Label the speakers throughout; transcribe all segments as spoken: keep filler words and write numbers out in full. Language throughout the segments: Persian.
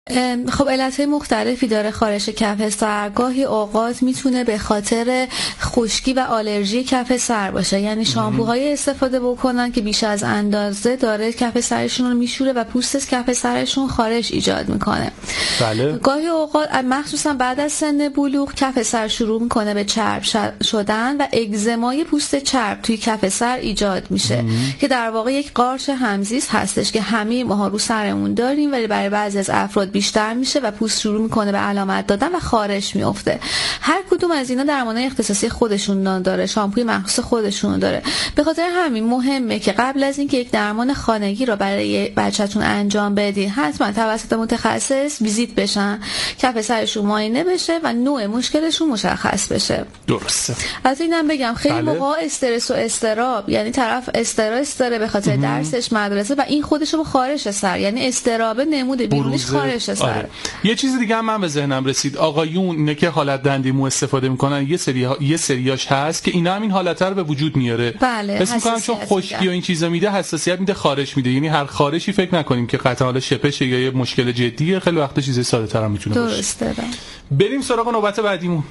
Speaker 1: خب علتهای مختلفی داره خارش کف سر. گاهی اوقات میتونه به خاطر خشکی و آلرژی کف سر باشه، یعنی شامپوهای استفاده بکنن که بیش از اندازه داره کف سرشون رو میشوره و پوست کف سرشون خارش ایجاد میکنه.
Speaker 2: بله.
Speaker 1: گاهی اوقات مخصوصا بعد از سن بلوغ کف سر شروع میکنه به چرب شدن و اگزمای پوست چرب توی کف سر ایجاد میشه مم. که در واقع یک قارچ همزیست هستش که همه ماها رو سرمون داریم، ولی برای بعضی از افراد بیشتر میشه و پوست شروع میکنه به علامت دادن و خارش میفته. هر کدوم از اینا درمانای اختصاصی خودشون داره، شامپوی مخصوص خودشون داره. به خاطر همین مهمه که قبل از اینکه یک درمان خانگی رو برای بچه‌تون انجام بدین حتما توسط متخصص ویزیت بشن، کف سرشون معاینه بشه و نوع مشکلشون مشخص بشه.
Speaker 2: درسته.
Speaker 1: از اینم بگم خیلی
Speaker 2: بله.
Speaker 1: موقع استرس و استراب، یعنی طرف استرس داره به خاطر درسش، مدرسه و این خودشو به خارش سر، یعنی استراب نمود بیرونش خارش سر.
Speaker 2: آره. یه چیز دیگه هم من به ذهنم رسید، آقایون اینه که حالت دندی مو استفاده میکنن، یه سری ها... یه سریاش هست که اینا هم این حالت رو به وجود میاره.
Speaker 1: بله.
Speaker 2: اسم میکنم چون خشکی و این چیزا میده، حساسیت میده، خارش میده. یعنی هر خارشی فکر نکنیم که قطعا حالا شپشه یا یه مشکل جدیه، خیلی وقتا چیز ساده‌تر هم میتونه باشه.
Speaker 1: درسته.
Speaker 2: بریم سراغ نوبت بعدیمون.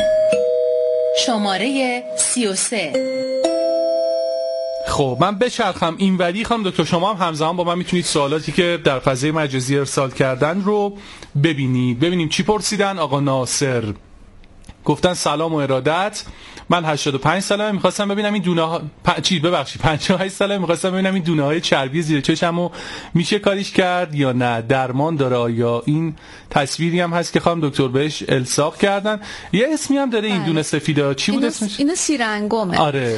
Speaker 3: شماره سی و سه.
Speaker 2: خب من بچرخم اینوری. خانم دکتر شما هم همزمان با من میتونید سوالاتی که در فضای مجازی ارسال کردن رو ببینید. ببینیم چی پرسیدن. آقا ناصر گفتن سلام و ارادت، من هشتاد و پنج سالمه، می‌خواستم ببینم این دونه ها پ... چی ببخشید پنجاه و هشت سالمه، می‌خواستم ببینم این دونه های چربی زیر چشمو میشه کاریش کرد یا نه، درمان داره یا این تصویری هم هست که خانم دکتر بهش الساق کردن. یه اسمی هم داره این دونه سفیدا، چی بود اسمش؟
Speaker 1: اینو سیرنگومه.
Speaker 2: آره.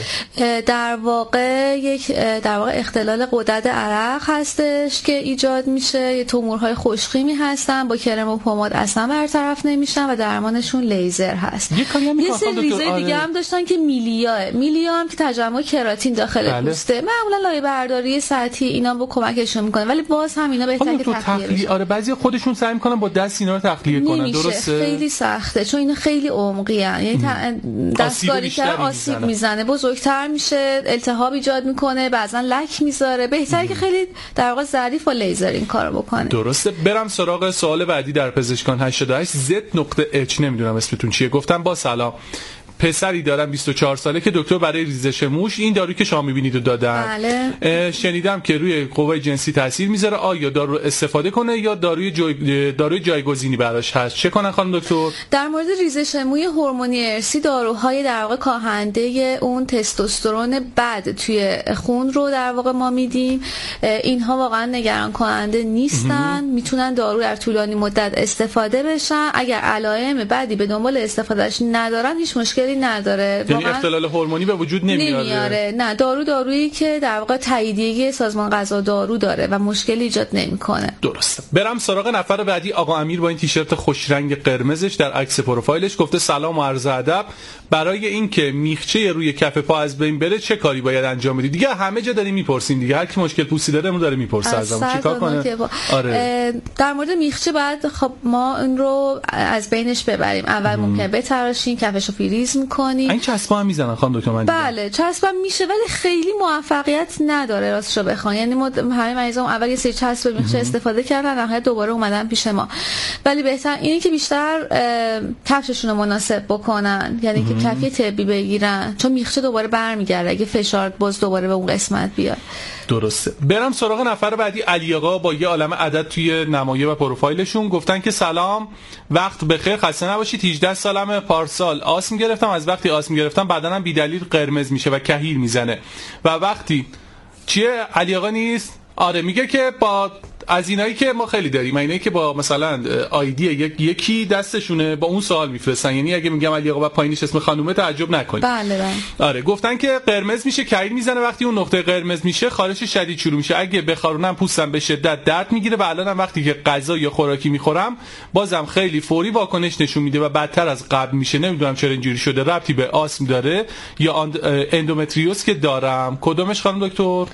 Speaker 1: در واقع یک در واقع اختلال غدد عرق هستش که ایجاد میشه، یه تومورهای خوشقیمی هستن با کرم و پماد اصلا برطرف نمیشن و درمانشون لیزر هست.
Speaker 2: یه کاری هم
Speaker 1: می‌خوام دکتر. ریزه آره. دیگه هم داشتن که میلیا، میلیا هم که تجمع کراتین داخل بله. پوسته، معمولا لایه برداری سطحی اینا با کمکشون میکنه، ولی باز هم اینا بهتره که تخلیه بشه.
Speaker 2: آره بعضی خودشون سعی میکنن با دست اینا رو تخلیه کنن. درسته.
Speaker 1: خیلی سخته چون اینا خیلی عمقی ان، یعنی دستکاری که آسیب میزنه، بزرگتر میشه، التهاب ایجاد میکنه، بعضا لک میذاره. بهتره که خیلی در واقع ظریف با لیزر این کارو بکنه.
Speaker 2: درسته. برم سراغ سوال بعدی در پزشکان. هشتاد و هشت زد نقطه اچ نمیدونم اسمتون چیه. گفتم با سلام، پسری دارم بیست و چهار ساله که دکتر برای ریزش موش این دارویی که شما می‌بینید رو دادن.
Speaker 1: بله.
Speaker 2: شنیدم که روی قوای جنسی تاثیر میذاره. آیا دارو استفاده کنه یا داروی جای... داروی جایگزینی براش هست؟ چه کنن خانم دکتر؟
Speaker 1: در مورد ریزش موی هورمونی ارثی داروهای در واقع کاهنده اون تستوسترون بد توی خون رو در واقع ما میدیم. اینها واقعا نگران کننده نیستن، میتونن دارو در طولانی مدت استفاده بشن. اگر علائم بدی به دنبال استفادهش ندارن هیچ مشکلی نداره.
Speaker 2: یعنی اختلال هورمونی به وجود نمیاره.
Speaker 1: نمیاره. نه، دارو دارویی که در واقع تاییدیه سازمان غذا دارو داره و مشکلی ایجاد نمیکنه.
Speaker 2: درسته. برم سراغ نفر بعدی. آقا امیر با این تیشرت خوش رنگ قرمزش در عکس پروفایلش گفته سلام و عرض ادب، برای اینکه میخچه روی کف پا از بین بره چه کاری باید انجام بدی؟ دیگه همه جا داریم میپرسیم دیگه، هر کی مشکل پوستی داره اون داره میپرسه ازمون چیکار کنه.
Speaker 1: آره. در مورد میخچه بعد خب ما اون رو از بینش ببریم. اول ممکنه بتراشیم، کفشو فریز میکنیم.
Speaker 2: این چسبا هم میزنن خانم دکتر؟ من
Speaker 1: بله چسبا میشه ولی خیلی موفقیت نداره راستشو بخوام. یعنی ما همه مریضام اول یه سری چسب میشه استفاده کردن، نهایت دوباره اومدن پیش ما. ولی بهتر اینه که بیشتر کفششون رو مناسب بکنن، یعنی که کفی طبی بگیرن، چون میخچه دوباره برمیگرده اگه فشار باز دوباره به اون قسمت بیاد.
Speaker 2: درسته. برم سراغ نفر بعدی. علی آقا با یه عالمه عدد توی نمایه و پروفایلشون گفتن که سلام، وقت بخیر، خسته نباشید. هجده سالمه، پارسال آسم گرفتم، از وقتی آسم گرفتم بدنم بی‌دلیل قرمز میشه و کحیل میزنه و وقتی چیه علی آقا نیست؟ آره میگه که با از اینایی که ما خیلی داریم، اینایی که با مثلا آیدی یک یکی دستشونه با اون سوال میفرستن، یعنی اگه میگم علی آقا با پایینش اسم خانومه تعجب نکنید.
Speaker 1: بله بله.
Speaker 2: آره گفتن که قرمز میشه، کحیل میزنه، وقتی اون نقطه قرمز میشه خارش شدید شروع میشه، اگه بخارونم پوستم به شدت درد میگیره و الانم وقتی که غذا یا خوراکی میخورم بازم خیلی فوری واکنش نشون میده و بدتر از قبل میشه. نمیدونم چرا اینجوری شده، ربطی به آسم داره یا اندومتریوز که دارم؟ کدومش خانم دکتر؟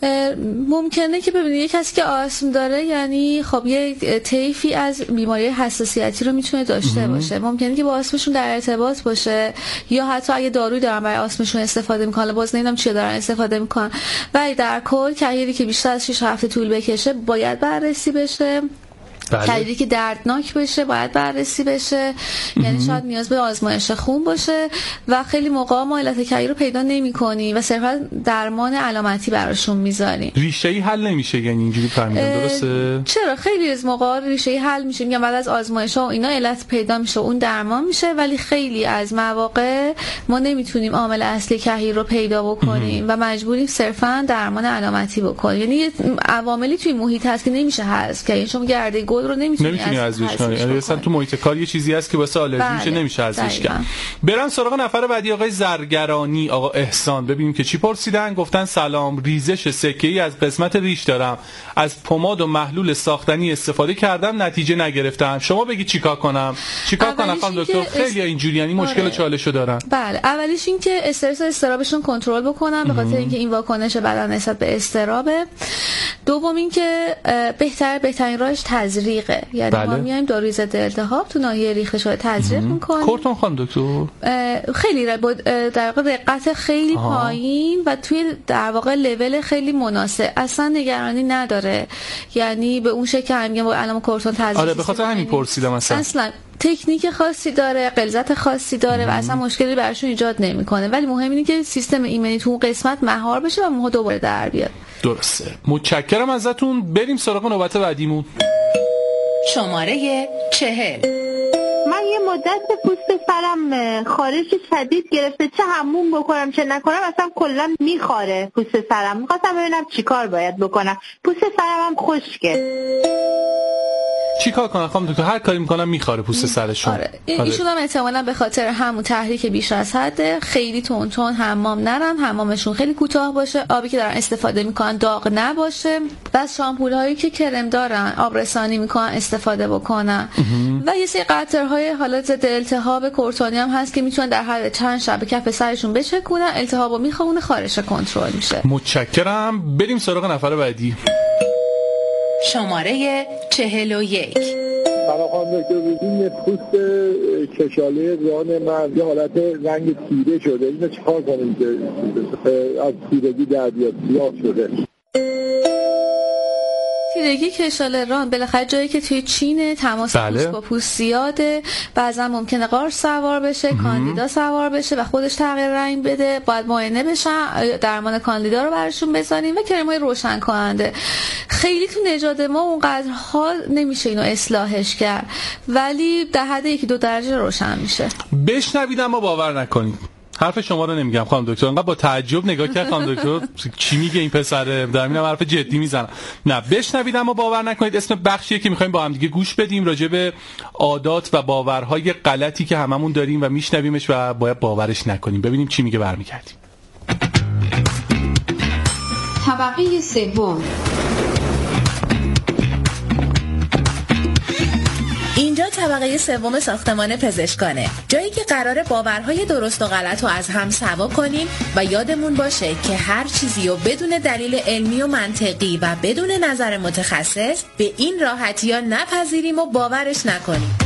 Speaker 1: ممکنه که ببینید یک کسی که آسم داره یعنی خب یه طیفی از بیماری حساسیتی رو میتونه داشته باشه، ممکنه که با آسمشون در ارتباط باشه یا حتی اگه دارویی دارن برای آسمشون استفاده میکنن، باز نمیدونم چی دارن استفاده میکنن. ولی در کل کحیلی که بیشتر از شش هفته طول بکشه باید بررسی بشه
Speaker 2: بله.
Speaker 1: کلیدی که دردناک بشه باید بررسی بشه، یعنی شاید نیاز به آزمایش خون باشه و خیلی موقع ما علت کلی رو پیدا نمی‌کنی و صرفا درمان علامتی براشون میذاریم.
Speaker 2: ریشه‌ای حل نمیشه، یعنی اینجوری فهمیدم درسته؟
Speaker 1: چرا خیلی از موقع ریشه‌ای حل میشه، میگم بعد از آزمایش‌ها و اینا علت پیدا میشه و اون درمان میشه، ولی خیلی از مواقع ما نمیتونیم عامل اصلی کهیر رو پیدا بکنیم و مجبوریم صرفا درمان علامتی بکنیم. یعنی عواملی توی محیط هست که نمیشه حذف کنی، شما گرده گل رو نمیتونی
Speaker 2: نمیتونی حذفش کنی، یعنی مثلا تو محیط کار یه چیزی هست که واسه آلرژی میشه، نمیشه حذفش کرد. برم سراغ نفر بعدی، آقای زرگرانی، آقا احسان. ببینیم که چی پرسیدن. گفتن سلام، ریزش سکه‌ای از قسمت ریش دارم، از پماد و محلول ساختنی استفاده کردم نتیجه نگرفتم، شما بگید چیکار کنم؟ چیکار کنم خانم دکتر؟ خیلی اینجوری یعنی مشکل و چالشو دارن.
Speaker 1: بله، اولیش این که استرس و استرابشون کنترل بکنن به خاطر اینکه این واکنش بدن نسبت به استرابه. دوم این که بهتر بهترین راهش تزریقه، یعنی بله. ما میایم داروی ضد التهاب تو ناحیه ریخته شده تزریق میکنیم.
Speaker 2: کورتون خانم دکتر
Speaker 1: خیلی در واقع دقت خیلی آه. پایین و توی در واقع لول خیلی مناسب، اصلا نگرانی نداره، یعنی به اون شکل هم میگم علامه کورتون تزریق.
Speaker 2: آره به خاطر همین پرسیدم. اصلا
Speaker 1: اصلا تکنیک خاصی داره، غلظت خاصی داره و اصلا مشکلی براشون ایجاد نمیکنه، ولی مهم اینه که سیستم ایمنی تو اون قسمت مهار بشه و موها دوباره در بیاد.
Speaker 2: درسته، متشکرم ازتون. بریم سراغ نوبت بعدیمون.
Speaker 3: شماره چهل.
Speaker 4: من یه مدت پوست سرم خارش شدید گرفته، چه حموم بکنم چه نکنم اصلا کلا میخاره پوست سرم. میخواستم ببینم چیکار باید بکنم، پوست سرم هم خشکه.
Speaker 2: چیکار کنم خانم دکتر؟ هر کاری میکنم میخاره پوست سرشون.
Speaker 1: آره. ایشون هم احتمالاً به خاطر همون تحریک بیش از حد، خیلی تون تون حمام نرن، حمامشون خیلی کوتاه باشه، آبی که دارن استفاده میکنن داغ نباشه، بس شامپول هایی که کرم دارن آب رسانی میکنن استفاده بکنن و یه سری قطرهای حالا ضد التهاب کورتونی هم هست که میتونن در حد چند شب به کف سرشون بچکونن، التهابو میخوونه، خارش کنترل میشه.
Speaker 2: متشکرم. بریم سراغ نفر بعدی.
Speaker 3: شماره چهل و یک.
Speaker 5: من خانم دکتر بودیم پوست کشاله ران من یه حالت رنگ تیره شده، اینو چیکار کنیم که از تیرگی در بیاد؟ سیاه شده.
Speaker 1: تیرگی کشاله ران بالاخره جایی که توی چین تماس بله. پوست با پوست زیاده، بعضا ممکنه قارچ سوار بشه، مم. کاندیدا سوار بشه و خودش تغییر رنگ بده، باید معاینه بشن، درمان کاندیدا رو براشون بزنیم و کرمای روشن کننده. خیلی تو نژاد ما اونقدر حال نمیشه اینو اصلاحش کرد، ولی در حد یکی دو درجه روشن میشه.
Speaker 2: بشنوید اما باور نکنید. حرف شما رو نمیگم خانم دکتر، انقدر با تعجب نگاه کرد خانم دکتر چی میگه این پسره، در اینم حرف جدی میزنم. نه بشنوید اما باور نکنید. اسم بخشیه که میخوایم با هم دیگه گوش بدیم راجع به عادات و باورهای غلطی که هممون داریم و میشنویمش و باید باورش نکنیم. ببینیم چی میگه برمیگردیم.
Speaker 6: طبقه سوم.
Speaker 3: اینجا طبقه سوم ساختمان پزشکانه، جایی که قراره باورهای درست و غلط رو از هم سوا کنیم و یادمون باشه که هر چیزی رو بدون دلیل علمی و منطقی و بدون نظر متخصص به این راحتی ها نپذیریم و باورش نکنیم.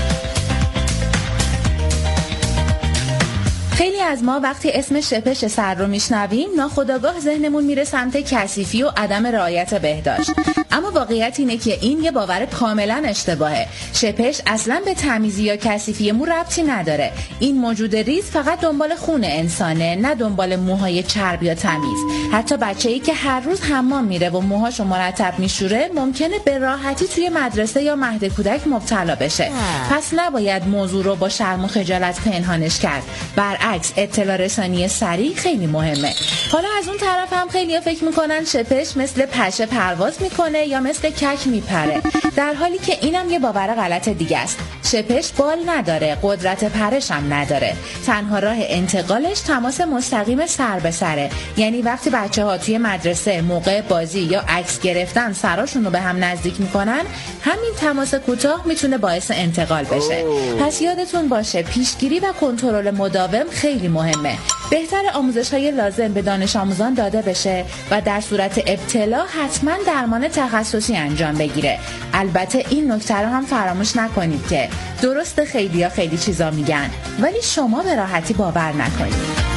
Speaker 3: خیلی از ما وقتی اسم شپش سر رو میشنویم ناخودآگاه ذهنمون میره سمت کثیفی و عدم رعایت بهداشت، اما واقعیت اینه که این یه باور کاملا اشتباهه. شپش اصلا به تمیزی یا کثیفی مو ربطی نداره. این موجود ریز فقط دنبال خون انسانه، نه دنبال موهای چرب یا تمیز. حتی بچه‌ای که هر روز حمام میره و موهاشو مرتب میشوره ممکنه به راحتی توی مدرسه یا مهد کودک مبتلا بشه. پس نباید موضوع رو با شرم و خجالت پنهانش کرد. برعکس اطلاع رسانی سریع خیلی مهمه. حالا از اون طرف هم خیلی‌ها فکر میکنن شپش مثل پشه پرواز میکنه یا مثل کک میپره، در حالی که اینم یه باور غلط دیگه است. شپش بال نداره، قدرت پرش هم نداره. تنها راه انتقالش تماس مستقیم سر به سره، یعنی وقتی بچه‌ها توی مدرسه موقع بازی یا عکس گرفتن سراشون رو به هم نزدیک میکنن، همین تماس کوتاه میتونه باعث انتقال بشه. پس یادتون باشه پیشگیری و کنترل مداوم خیلی مهمه. بهتر آموزش‌های لازم به دانش آموزان داده بشه و در صورت ابتلا حتما درمان تخصصی انجام بگیره. البته این نکته رو هم فراموش نکنید که درست خیلی‌ها خیلی چیزا میگن ولی شما به راحتی باور نکنید.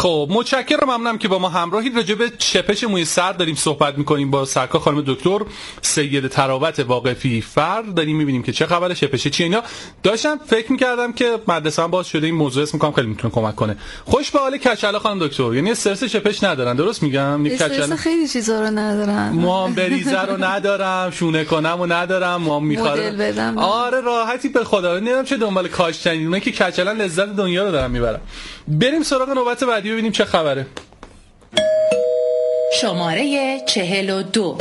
Speaker 2: خب متشکرم، ممنونم که با ما همراهید. راجع به چپش موی سر داریم صحبت میکنیم با سرکار خانم دکتر سید تراوت واقفی فر. داریم میبینیم که چه خبره، چپش چیه اینا. داشتم فکر میکردم که مدرسه هم باز شده، این موضوع اسم میکنم خیلی میتونه کمک کنه. خوش به حال کچلا خانم دکتر، یعنی استرس چپش ندارن، درست میگم؟
Speaker 1: استرس خیلی چیزا رو ندارن،
Speaker 2: موام بریزه رو ندارم، شونه کنم رو ندارم، موام میخوام آره راحتی به خدا. نمیدونم چه دنبال کاشتنی، اونایی که کچلا لذت دنیا رو دارن میبرن. بریم سراغ نوبت بعدی ببینیم چه خبره.
Speaker 3: شماره چهل و دو.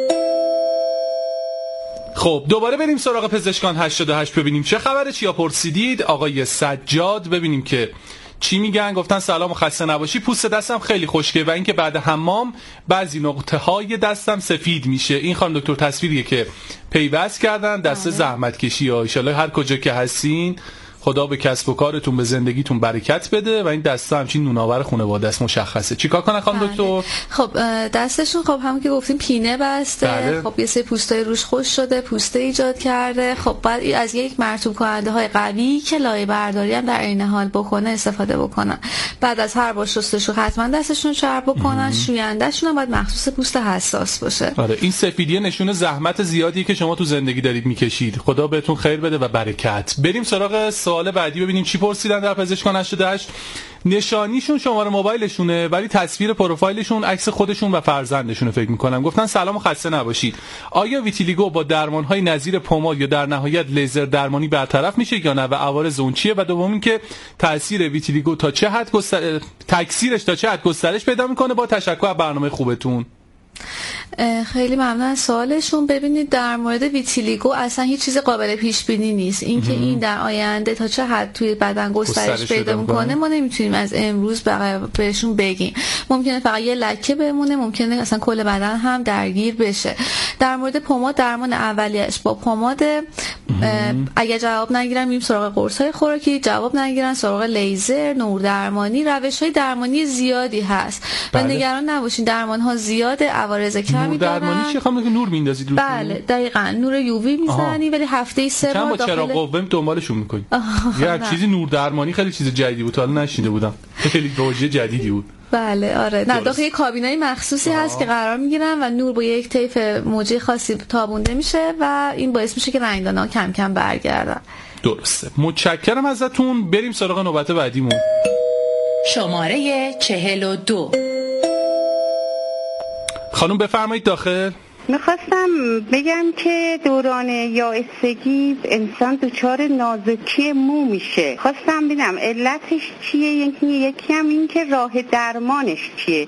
Speaker 2: خب دوباره بریم سراغ پزشکان هشتاد و هشت ببینیم چه خبره. چیا پرسیدید؟ آقای سجاد ببینیم که چی میگن. گفتن سلام و خسته نباشی، پوست دستم خیلی خشکه و اینکه بعد حمام بعضی نقطه های دستم سفید میشه. این خانم دکتر تصویریه که پیوست کردن، دست زحمت کشی ها. ان شاءالله هر کجا که هستین خدا به کسب و کارتون به زندگیتون برکت بده و این دستا همچین نوناور خانواده است، مشخصه. چیکار کنن خانم دکتر؟
Speaker 1: خب دستشون خب همون که گفتیم پینه بسته.
Speaker 2: بله.
Speaker 1: خب یه سری پوستای روش خوش شده، پوسته ایجاد کرده. خب بعد از یک مرطوب کننده های قوی که لایه برداری هم در عین حال بکنه استفاده بکنن. بعد از هر بار شستشو حتما دستشون چرب بکنن. شویندهشون هم باید مخصوص پوست حساس باشه.
Speaker 2: آره این سفیدی نشونه زحمت زیادی که شما تو زندگی دارید میکشید. خدا بهتون خیر بده و برکت. بریم سراغ سوال بعدی ببینیم چی پرسیدن در پزشکان هشتاد و هشت. نشانیشون شماره موبایلشونه ولی تصویر پروفایلشون عکس خودشون و فرزندشون فکر می‌کنم. گفتن سلام و خسته نباشید. آیا ویتیلیگو با درمان‌های نظیر پماد یا در نهایت لیزر درمانی برطرف میشه یا نه و عوارض اون چیه؟ و دوم اینکه تاثیر ویتیلیگو تا چه حد گستر... تکثیرش تا چه حد گسترش پیدا می‌کنه؟ با تشکر از برنامه خوبتون.
Speaker 1: خیلی ممنون از سوالشون. ببینید در مورد ویتیلیگو اصلا هیچ چیز قابل پیش بینی نیست. اینکه این در آینده تا چه حد توی بدن گسترش پیدا میکنه ما نمیتونیم از امروز بهشون بگیم. ممکنه فقط یه لکه بمونه، ممکنه اصلا کل بدن هم درگیر بشه. در مورد پماد درمان اولیه‌اش با پماد اگه جواب نگیرن میریم سراغ قرص‌های خوراکی، جواب نگیرن سراغ لیزر، نور درمانی. روش‌های درمانی زیادی هست. و نگران نباشین، درمان‌ها زیاده، عوارض کمی دارن.
Speaker 2: نور درمانی چه خواهم که نور میندازید روش؟
Speaker 1: بله دقیقاً نور یووی میزنی ولی هفته سه بار
Speaker 2: داخل چراغ قوه دنبالشون میکنی. یه چیزی نور درمانی خیلی چیز جدیدی بود، حالا نشینده بودم. خیلی پروژه جدیدی بود.
Speaker 1: بله آره نه داخل کابینای مخصوصی آه. هست که قرار میگیرن و نور با یک طیف موجی خاصی تابونده میشه و این باعث میشه که رنگدان‌ها کم کم برگردن.
Speaker 2: درسته. متشکرم ازتون. بریم سراغ نوبت بعدیمون.
Speaker 3: شماره چهل و دو.
Speaker 2: خانم بفرمایید داخل.
Speaker 7: میخواستم بگم که دوران یائسگی انسان دچار نازکی مو میشه. خواستم ببینم علتش چیه، یکی یکی هم این که راه درمانش چیه.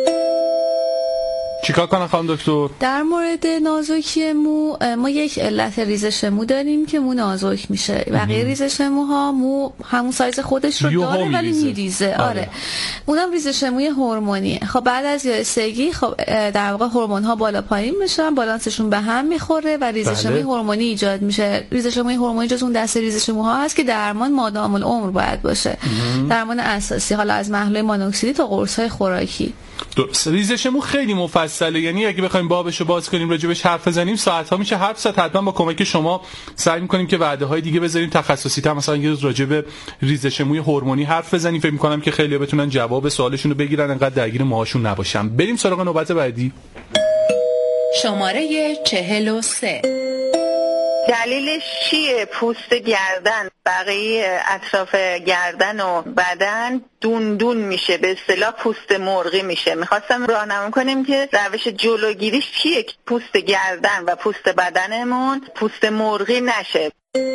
Speaker 2: چیکار کنم خانم دکتر؟
Speaker 1: در مورد نازکی مو ما یک علت ریزش مو داریم که مو نازک میشه. بقیه ریزش موها مو همون سایز خودش رو داره ولی میریزه. آره. آره. اونم ریزش موی هورمونیه. خب بعد از یائسگی خب در واقع هورمون ها بالا پایین میشن، بالانسشون به هم میخوره و ریزش موی هورمونی ایجاد میشه. ریزش موی هورمونی جز اون دسته ریزش موها هست که درمان مادام العمر باید باشه. درمان اساسی حالا از محلول مانوکسیدی تا قرص‌های خوراکی.
Speaker 2: درست. ریزش مو خیلی مفصله، یعنی اگه بخوایم بابشو باز کنیم راجبش حرف بزنیم ساعت‌ها میشه حرف زد. حتما با کمک شما سعی می‌کنیم که وعده‌های دیگه بذاریم تخصصی تر، مثلا یه روز راجب ریزش موی هورمونی حرف بزنیم. فکر می‌کنم که خیلی‌ها بتونن جواب سوالشون رو بگیرن، انقدر درگیر موهاشون نباشن. بریم سراغ نوبت بعدی.
Speaker 3: شماره چهل و سه.
Speaker 8: دلیلش چیه؟ پوست گردن، بقیه اطراف گردن و بدن دون دون میشه، به اصطلاح پوست مرغی میشه. میخواستم راهنمایی کنیم که روش جلوگیریش چیه که پوست گردن و پوست بدنمون پوست مرغی نشه.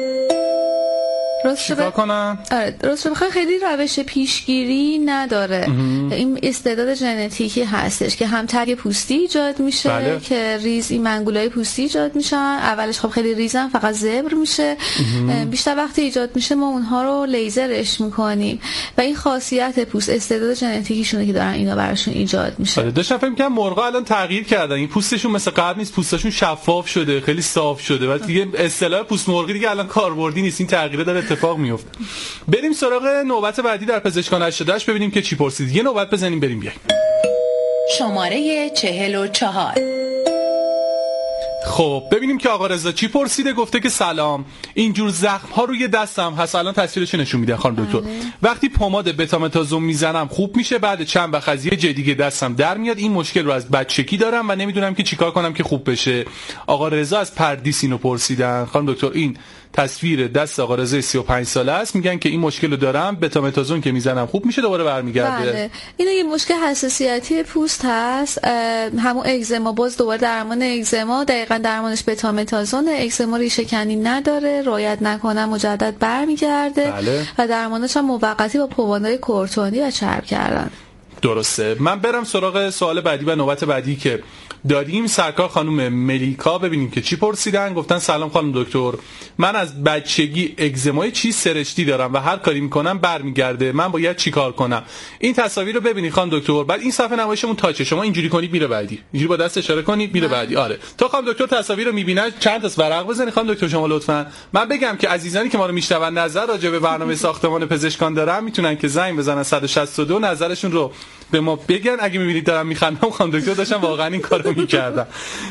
Speaker 2: چیکار کنم؟
Speaker 1: آره درست بخوای خیلی روش پیشگیری نداره. امه. این استعداد ژنتیکی هستش که هم ترک پوستی ایجاد میشه. بله. که ریز این منگولای پوستی ایجاد میشن. اولش خب خیلی ریزن فقط زبر میشه. بیشتر وقتی ایجاد میشه ما اونها رو لیزرش میکنیم و این خاصیت پوست استعداد ژنتیکیشونه که دارن اینا براشون ایجاد میشه.
Speaker 2: آره داشتم فکر می‌کردم مرغا الان تغییر کردن، این پوستشون مثل قبل نیست، پوستشون شفاف شده، خیلی صاف شده و دیگه اصطلاح پوست مرغی دیگه الان کاربردی نیست. این تغییره داره اتفاق میفته. بریم سراغ نوبت بعدی در پزشکان هشتاد و هشت ببینیم که چی پرسید. یه نوبت بزنیم بریم بیایم.
Speaker 3: شماره چهل و چهار.
Speaker 2: خب ببینیم که آقا رضا چی پرسیده. گفته که سلام، اینجور زخم ها روی دستم هست، الان تصویرش نشون میده خانم دکتر. وقتی پماد بتامتازون میزنم خوب میشه، بعد چند وقت از یه جای دیگه دستم در میاد. این مشکل رو از بچگی دارم و نمیدونم که چیکار کنم که خوب بشه. آقا رضا از پردیس اینو پرسیدن. خانم دکتر این تصویر دست آقا رضا سی و پنج ساله است، میگن که این مشکل رو دارم، بتامتازون که میزنم خوب میشه، دوباره برمیگرده.
Speaker 1: بله اینو یه مشکل حساسیتی پوست هست، همون اگزما. باز دوباره درمان اگزما دقیقاً درمانش بتامتازون. اگزما ریشه کنی نداره، رعایت نکنم مجدد برمیگرده.
Speaker 2: بله.
Speaker 1: و درمانش هم موقتی با پمادهای کورتونی و چرب کردن.
Speaker 2: درسته. من برم سراغ سوال بعدی و نوبت بعدی که داریم. سرکار خانم ملیکا ببینیم که چی پرسیدن. گفتن سلام خانم دکتر، من از بچگی اگزمای چی سرشتی دارم و هر کاری میکنم برمیگرده، من باید چی کار کنم؟ این تصاویر رو ببینید خانم دکتر. بعد این صفحه نمایشمون تاچه، شما اینجوری کنید میره بعدی، اینجوری با دست اشاره کنید میره بعدی. آره تا خانم دکتر تصاویر رو میبینن چند تا ورق بزنید خانم دکتر شما لطفا. من بگم که عزیزانی که ما رو میشنون نظر راجع به برنامه ساختمان پزشکان دارن، میتونن که زنگ بزنن صد و شصت و دو نظرشون رو به ما بگن. اگه میبینید دارم میخندم، خانم دکتر داشتن واقعا این کارو میکردن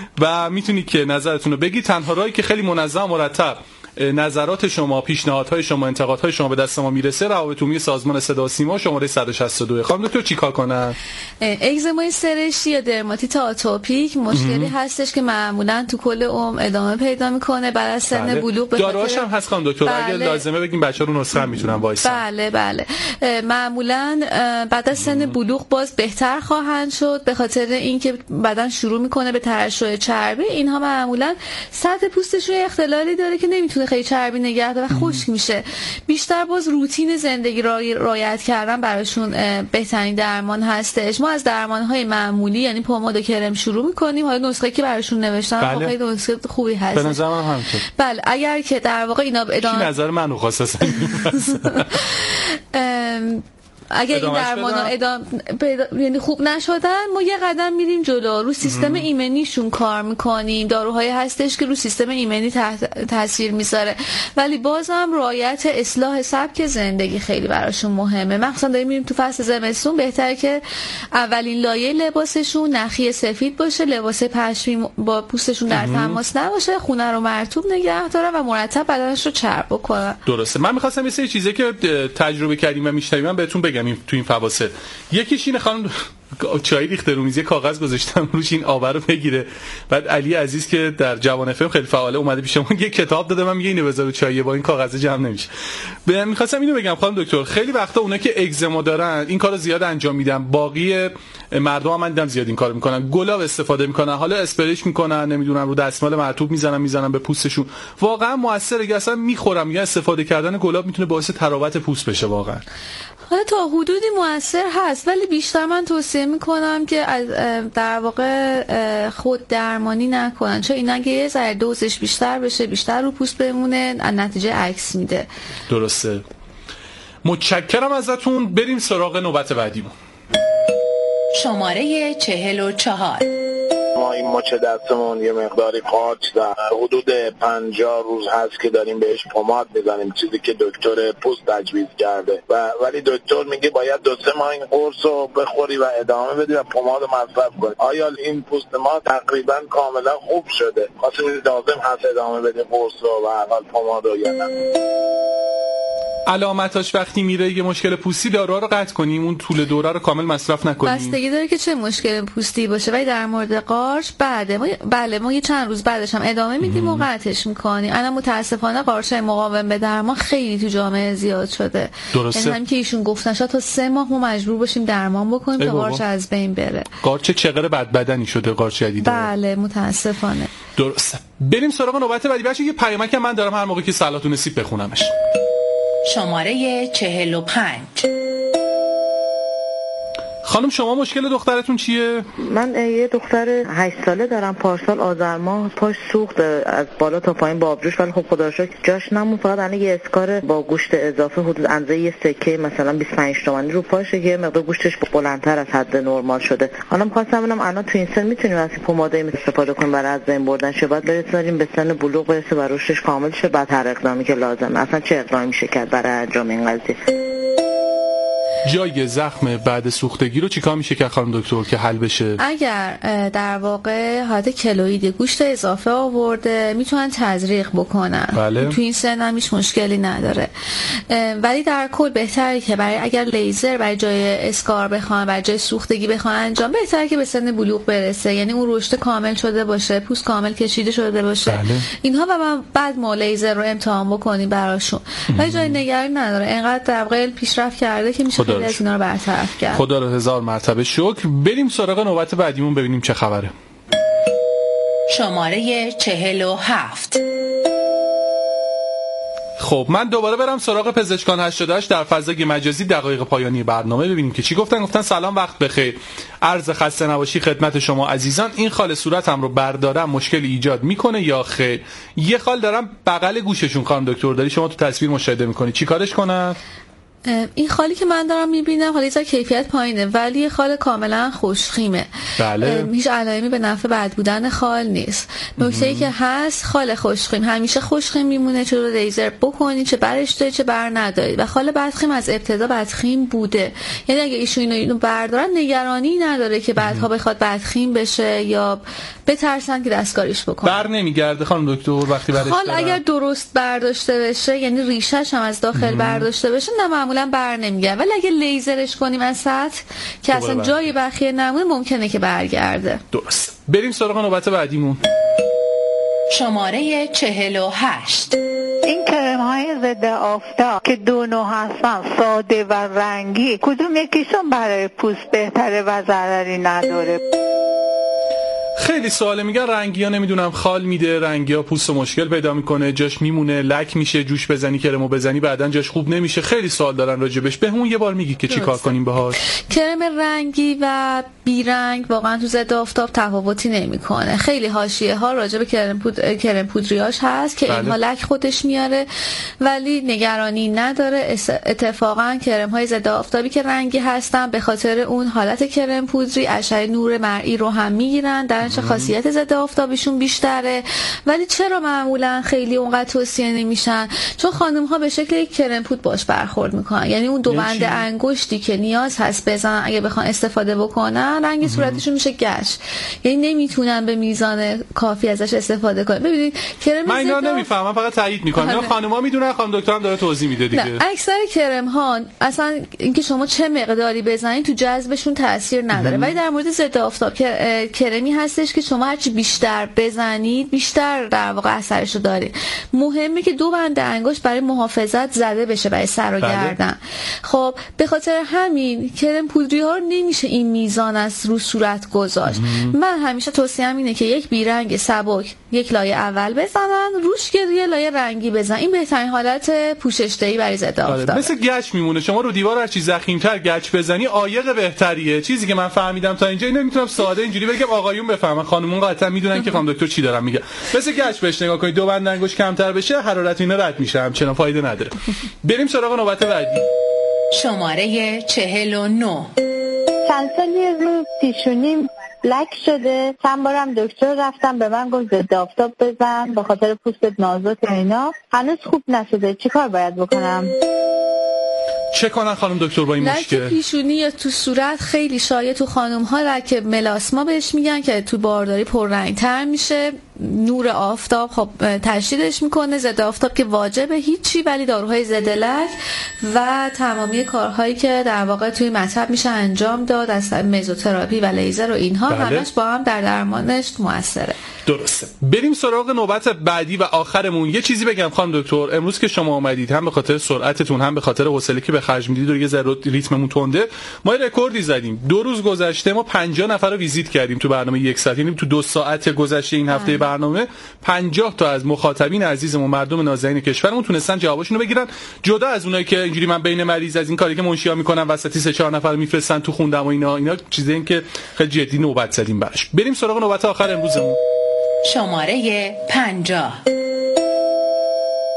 Speaker 2: و میتونید که نظرتون رو بگید. تنها راهی که خیلی منظم مرتب نظرات شما، پیشنهادهای شما، انتقادهای شما به دست ما میرسه، روابط عمومی سازمان صدا و سیما شماره صد و شصت و دو. خانم دکتر چیکار کنن؟
Speaker 1: اگزمای سرشتی یا درماتیت آتوپیک مشکلی هستش که معمولا تو کل عمر ادامه پیدا میکنه بعد از سن
Speaker 2: بله.
Speaker 1: بلوغ. به
Speaker 2: داروهاش هم هست خانم دکتر؟
Speaker 1: بله.
Speaker 2: اگه لازمه بگیم بچه‌ها رو نسخه میتونن وایسن.
Speaker 1: بله بله معمولا بعد از سن بلوغ باز بهتر خواهند شد، به خاطر اینکه بدن شروع میکنه به ترشح چربی. اینها معمولا سطح پوستشون اختلالی داره که نمیتونه خیلی چربی نگه داره و خشک میشه. بیشتر باز روتین زندگی را رعایت کردن براشون بهترین درمان هستش. ما از درمانهای معمولی یعنی پماد و کرم شروع میکنیم. حالا نسخه که براشون نوشتن
Speaker 2: بله.
Speaker 1: خیلی نسخه خوبی هست.
Speaker 2: به نظر من همینطور.
Speaker 1: بله اگر که در واقع اینا ادامه
Speaker 2: کی نظر منو خاصه
Speaker 1: اگر این درمانا ادامه یعنی خوب نشدن، ما یه قدم میریم جلو، رو سیستم ایمنیشون کار میکنیم. داروهایی هستش که رو سیستم ایمنی تاثیر میذاره، ولی بازم رعایت اصلاح سبک زندگی خیلی براشون مهمه. مخصوصا داریم میریم تو فصل زمستون، بهتره که اولین لایه لباسشون نخی سفید باشه، لباس پشمی با پوستشون در تماس نباشه، خونه رو مرطوب نگه دارن و مرتب بدنش رو چرب بکنن.
Speaker 2: درسته. من می‌خواستم یه سری چیزی که تجربه کردیم و میشنویم بهتون بگم تو این فواصل. یکیش اینه خانم چای ریخته رو میز، یه کاغذ گذاشتم روش این آب رو بگیره. بعد علی عزیز که در جوان افم خیلی فعاله اومده پیش ما یه کتاب داده، من میگه اینو بذار رو چای، با این کاغذ جمع نمیشه. میخواستم اینو بگم خانم دکتر، خیلی وقتا اونا که اگزما دارن این کارو زیاد انجام میدن، باقی مردم هم من دیدم زیاد این کارو میکنن، گلاب استفاده میکنن، حالا اسپریش میکنن، نمیدونم رو دستمال مرطوب میزنن میزنن به پوستشون. واقعا موثره که اصلا میخورم میگن استفاده کردن گلاب میتونه باعث تراوت پوست بشه واقعا.
Speaker 1: حالا تا حدودی موثر هست، ولی بیشتر من توصیه میکنم که از در واقع خود درمانی نکنن، چون این اگه یه ذره دوزش بیشتر بشه بیشتر رو پوست بمونه، نتیجه عکس میده.
Speaker 2: درسته. متشکرم ازتون. بریم سراغ نوبت بعدیمون.
Speaker 3: شماره چهل و چهار.
Speaker 9: ما این مچ دستمون یه مقداری قارچ در حدود پنجاه روز هست که داریم بهش پماد میزنیم، چیزی که دکتر پوست تجویز کرده و ولی دکتر میگه باید دو سه ماه این قرص رو بخوری و ادامه بدی و پماد رو مصرف کنی. آیا این پوست ما تقریبا کاملا خوب شده؟ خاصی لازم هست ادامه بدی قرص رو و اول پماد رو یا نه؟
Speaker 2: علامتاش وقتی میره یه مشکل پوستی داروها رو قطع کنیم، اون طول دوره رو کامل مصرف نکنیم.
Speaker 1: بستگی داره که چه مشکل پوستی باشه، ولی در مورد قارچ بعد ما بله ما یه چند روز بعدش هم ادامه میدیم و قطعش میکنیم. الان متاسفانه قارچای مقاوم به درمان خیلی تو جامعه زیاد شده.
Speaker 2: درسته.
Speaker 1: یعنی هم که ایشون گفتن شاید تا سه ماه ما مجبور باشیم درمان بکنیم تا قارچ از بین بره.
Speaker 2: قارچ چقدر بد بدنی شده قارچ جدید.
Speaker 1: بله متاسفانه.
Speaker 2: درسته. بریم سراغ نوبت بعدی. بچه‌ها یه پیامک من دارم هر موقع که صلاحتون نصیب بخونمش.
Speaker 3: شماره چهل و پنج.
Speaker 2: خانم شما مشکل دخترتون چیه؟
Speaker 10: من یه دختر هشت ساله دارم، پارسال آذر ماه پاش سوخت از بالا تا پایین با آبجوش، ولی خب خدا رو شکر جاش نمون، فقط الان یه اسکار با گوشت اضافه حدود اندازه یه سکه مثلا بیست و پنج تومانی رو پاشه که مقدار گوشتش بلندتر از حد نرمال شده. حالا می‌خواستم ببینم الان تو این سن میتونیم از پمادای استفاده کنیم برای از بین بردن شه، بعد برسیم به سن بلوغ برسه و رشدش کامل شه، بعد هر اقدامی که لازمه اصلا چه اقدامی میشه کرد برای انجام این قضیه؟
Speaker 2: جای زخم بعد سوختگی رو چیکار میشه که خانم دکتر که حل بشه؟
Speaker 1: اگر در واقع حالت کلوئید گوشت اضافه آورده میتونن تزریق بکنن.
Speaker 2: بله.
Speaker 1: تو این سن هم هیچ مشکلی نداره، ولی در کل بهتره که برای اگر لیزر برای جای اسکار بخوان، برای جای سوختگی بخوان انجام، بهتره که به سن بلوغ برسه، یعنی اون رشد کامل شده باشه، پوست کامل کشیده شده باشه.
Speaker 2: بله.
Speaker 1: اینها و من بعد ما لیزر رو امتحان بکنیم براشون. ولی جای نگرانی نداره، اینقدر در واقع پیشرفت کرده که میشه خیلی از اینا رو برطرف کرد.
Speaker 2: خدا رو هزار مرتبه شکر. بریم سراغ نوبت بعدیمون ببینیم چه خبره.
Speaker 3: شماره چهل و هفت.
Speaker 2: خب من دوباره برم سراغ پزشکان هشتاد و هشت در فضای مجازی، دقایق پایانی برنامه ببینیم که چی گفتن. گفتن سلام، وقت بخیر، عرض خسته نباشی خدمت شما عزیزان. این خال صورتم رو بردارم مشکلی ایجاد میکنه یا خیر؟ یه خال دارم بغل گوششون خانم دکتر، داری شما تو تصویر مشاهده میکنی، چی کارش کنم؟
Speaker 1: این خالی که من دارم میبینم حالا یه کیفیت پایینه ولی خال کاملا خوشخیمه.
Speaker 2: بله.
Speaker 1: هیچ علائمی به نفع بد بودن خال نیست. نکته‌ای که هست خال خوشخیم همیشه خوشخیم میمونه، چه لیزر بکنی چه برش داری چه بر نداری، و خال بدخیم از ابتدا بدخیم بوده. یعنی اگه ایشون اینو, اینو بردارن نگرانی نداره که بعدها بخواد بدخیم بشه یا بترسن که دستکاریش بکنن.
Speaker 2: بر نمیگرده خانم دکتر وقتی برش
Speaker 1: خال
Speaker 2: دارن؟
Speaker 1: اگر درست برداشته بشه، یعنی ریشش هم از داخل مم. برداشته بشه، نه معمولا بر نمیگرده، ولی اگه لیزرش کنیم از سطح که اصلا جای بخیه نمونه ممکنه که برگرده.
Speaker 2: درست. بریم سراغ نوبت بعدیمون.
Speaker 3: شماره چهل و هشت.
Speaker 11: این کرم های ضد آفتاب که دو نوع هستن، ساده و رنگی، کدوم یکیشون برای پوست بهتره و ضرری نداره؟
Speaker 2: خیلی سواله. میگن رنگی ها نمیدونم خال میده، رنگی ها پوست مشکل پیدا میکنه، جاش میمونه، لک میشه، جوش بزنی کرمو بزنی بعدن جاش خوب نمیشه. خیلی سوال دارن راجبش. به همون یه بار میگی که چی کار کنیم باهاش؟
Speaker 1: کرم رنگی و بی رنگ واقعا تو ضد آفتاب تفاوتی نمیکنه. خیلی حاشیه ها راجب کرم پود... کرم پودریاش هست که بله. اینها لک خودش میاره ولی نگرانی نداره. اتفاقا کرم های ضد آفتابی که رنگی هستن به خاطر اون حالت کرم پودری اشعه نور مرئی رو هم میگیرن، در چه خاصیت ضد آفتابشون بیشتره. ولی چرا معمولا خیلی اونقدر توصیه نمیشن؟ چون خانم ها به شکل یک کرم پود باش برخورد میکنن، یعنی اون دو بند انگشتی که نیاز هست بزنن اگه بخوان استفاده بکنن رنگ صورتشون میشه گچ، یعنی نمیتونن به میزان کافی ازش استفاده کنن. ببینید کرم
Speaker 2: من اینا نمیفهمم، فقط تایید میکنم. اینا خانم‌ها میدونن، خانم دکترم داره توضیح میده دیگه.
Speaker 1: نه، اکثر کرم ها اصلا اینکه شما چه مقداری بزنید تو جذبشون تاثیر نداره، ولی در مورد ضد آفتاب کرمی هستش که شما هرچی بیشتر بزنید بیشتر در واقع اثرشو دارید. مهمه که دو بند انگشت برای محافظت زده بشه برای سر و گردن. خب به خاطر همین کرم پودری ها رو نمیشه این میزان از رو صورت گذاشت. من همیشه توصیه‌ام اینه که یک بیرنگ سبک یک لایه اول بزنن، روش که یه لایه رنگی بزنن. این بهترین حالت پوشش دهی برای ضد آفتاب.
Speaker 2: مثل گچ میمونه، شما رو دیوار هر چی ضخیم‌تر گچ بزنی عایق بهتریه. چیزی که من فهمیدم تا اینجا، اینو میتونم ساده اینجوری بگم آقایون بفهمن، خانمون قطعا میدونن که خانم دکتر چی دارم میگه. مثل گچ بهش نگاه کنید، دو بند انگشت کمتر بشه حرارت اینا رد میشه، همچنان فایده نداره. بریم سراغ نوبت بعدی.
Speaker 3: شماره چهل و نه.
Speaker 4: چند سالی رو پیشونیم لک شده، چند بارم دکتر رفتم به من گفت ضد آفتاب بزن به خاطر پوستت نازک اینا، هنوز خوب نشده. چیکار باید بکنم؟
Speaker 2: چه کنن خانم دکتر با این مشکل؟
Speaker 1: لک پیشونی یا تو صورت خیلی شایع تو خانم ها لک ملاسما بهش میگن که تو بارداری پررنگ‌تر میشه. نور آفتاب خب تشدیدش میکنه. ضد آفتاب که واجبه هیچی، ولی داروهای ضد لک و تمامی کارهایی که در واقع توی مطب میشه انجام داد از مزوتراپی و لیزر و اینها بله. همش با هم در درمانش موثره.
Speaker 2: درسته. بریم سراغ نوبت بعدی و آخرمون. یه چیزی بگم خانم دکتر، امروز که شما اومدید هم به خاطر سرعتتون هم به خاطر حوصله که به خرج میدید و یه ذره ریتممون تنده، ما یه رکوردی زدیم. دو روز گذشته ما پنجاه نفر رو ویزیت کردیم تو برنامه یک ساعت، یعنی تو دو ساعت گذشته این هفته برنامه پنجاه تا از مخاطبین عزیزمون، مردم نازنین کشورمون تونستن جوابشون رو بگیرن. جدا از اونایی که اینجوری من بین مریض از این کاری که منشیا میکنن وسطی سه چهار نفر میفرستن تو خوندم و اینا اینا چیزایی که خیلی جدی نوبت زدیم براش. بریم سراغ نوبت آخر امروزمون.
Speaker 3: شماره پنجاه.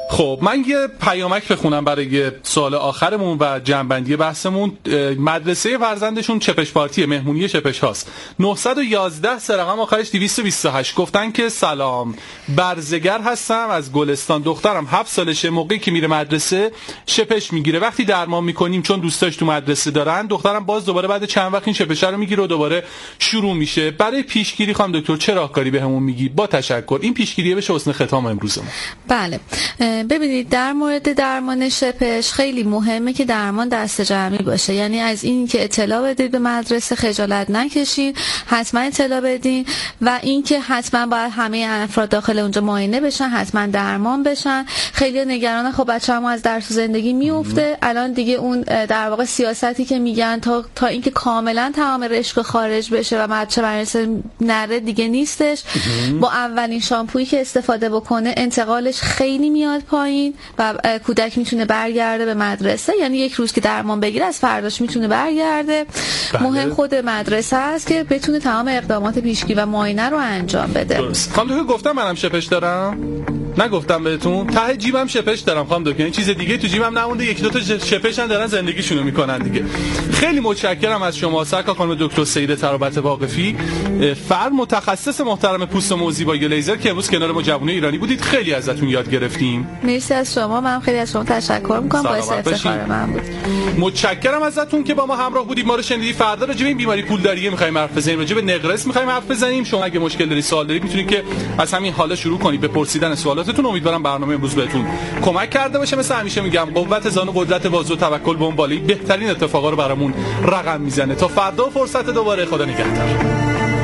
Speaker 2: خب من یه پیامک بخونم برای سوال آخرمون و جنبندی بحثمون. مدرسه فرزندشون چپش پارتی مهمونی چپش هاست. نه یک یک سه رقم آخرش دویست و بیست و هشت. گفتن که سلام، برزگر هستم از گلستان. دخترم هفت سالشه. موقعی که میره مدرسه شپش میگیره. وقتی درمان میکنیم چون دوستاش تو مدرسه دارن، دخترم باز دوباره بعد چند وقت این شپش رو میگیره و دوباره شروع میشه. برای پیشگیری خانم دکتر چه راهکاری بهمون میگی؟ با تشکر. این پیشگیری بشه حسن ختام امروزمون.
Speaker 1: بله، ببینید در مورد درمان شپش خیلی مهمه که درمان دسته جمعی باشه. یعنی از این که اطلاع بدید به مدرسه، خجالت نکشین، حتما اطلاع بدین و این که حتما باید همه افراد داخل اونجا معاینه بشن، حتما درمان بشن. خیلی نگران خب بچه‌مو از درس و زندگی میفته. الان دیگه اون در واقع سیاستی که میگن تا تا اینکه کاملا تمام رشک خارج بشه و بچه مدرسه نره دیگه نیستش. با اولین شامپویی که استفاده بکنه انتقالش خیلی میاد پایین و کودک میتونه برگرده به مدرسه. یعنی یک روز که درمان بگیره از فرداش میتونه برگرده. بله. مهم خود مدرسه است که بتونه تمام اقدامات پیشگیری و معاینه رو انجام بده.
Speaker 2: درست. خانم دکتر گفتم منم شپش دارم؟ نگفتم بهتون؟ ته جیبم شپش دارم خانم دکتر. یعنی چیز دیگه تو جیبم نمونده. یکی دو تا شپش هم دارن زندگیشونو میکنن دیگه. خیلی متشکرم از شما سرکار خانم دکتر سیده ترابت واقفی، فرد متخصص محترم پوست موضعی با لیزر که امروز کنار ما جوانای ایرانی بودید. خیلی ازتون یاد گرفتیم.
Speaker 1: مرسی از شما. من خیلی از شما تشکر میکنم. باعث افتخار من بود.
Speaker 2: متشکرم ازتون که با ما همراه بودید. ما رو شنیدید. فردا راجع به این بیماری پولداریه می‌خوایم حرف بزنیم. راجع به نقرس می‌خوایم حرف بزنیم. شما اگه مشکل دارید، سوال دارید، میتونید که از همین حالا شروع کنید به پرسیدن سوالاتتون. امیدوارم برنامه امروز بهتون کمک کرده باشه. مثل همیشه میگم قوت زان و قدرت بازو و توکل به اون بالای بهترین اتفاقا رو برامون رقم میزنه. تا فردا فرصت دوباره. خدا نگهدار.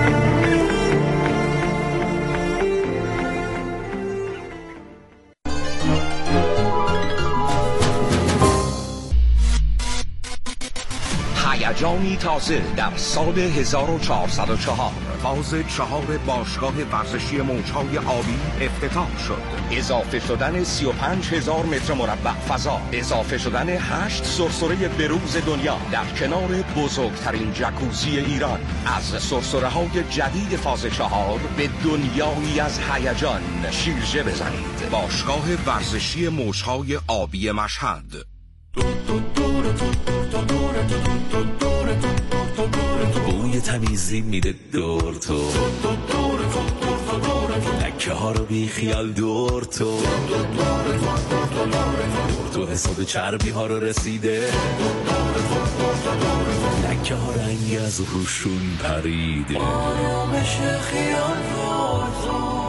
Speaker 12: هیجانی تازه در سال هزار و چهارصد و چهار فاز چهار باشگاه ورزشی موج‌های آبی افتتاح شد. اضافه شدن سی و پنج هزار متر مربع فضا، اضافه شدن هشت سرسره بروز دنیا در کنار بزرگترین جکوزی ایران. از سرسره‌های جدید فاز چهار به دنیایی از هیجان شیرجه بزنید. باشگاه ورزشی موج‌های آبی مشهد.
Speaker 13: بوی تمیزی میده دور تو، لکه ها رو بی خیال دور تو، تو حساب چربی ها رو رسیده، لکه ها رنگ از روشون پریده، آرامش خیال دور تو.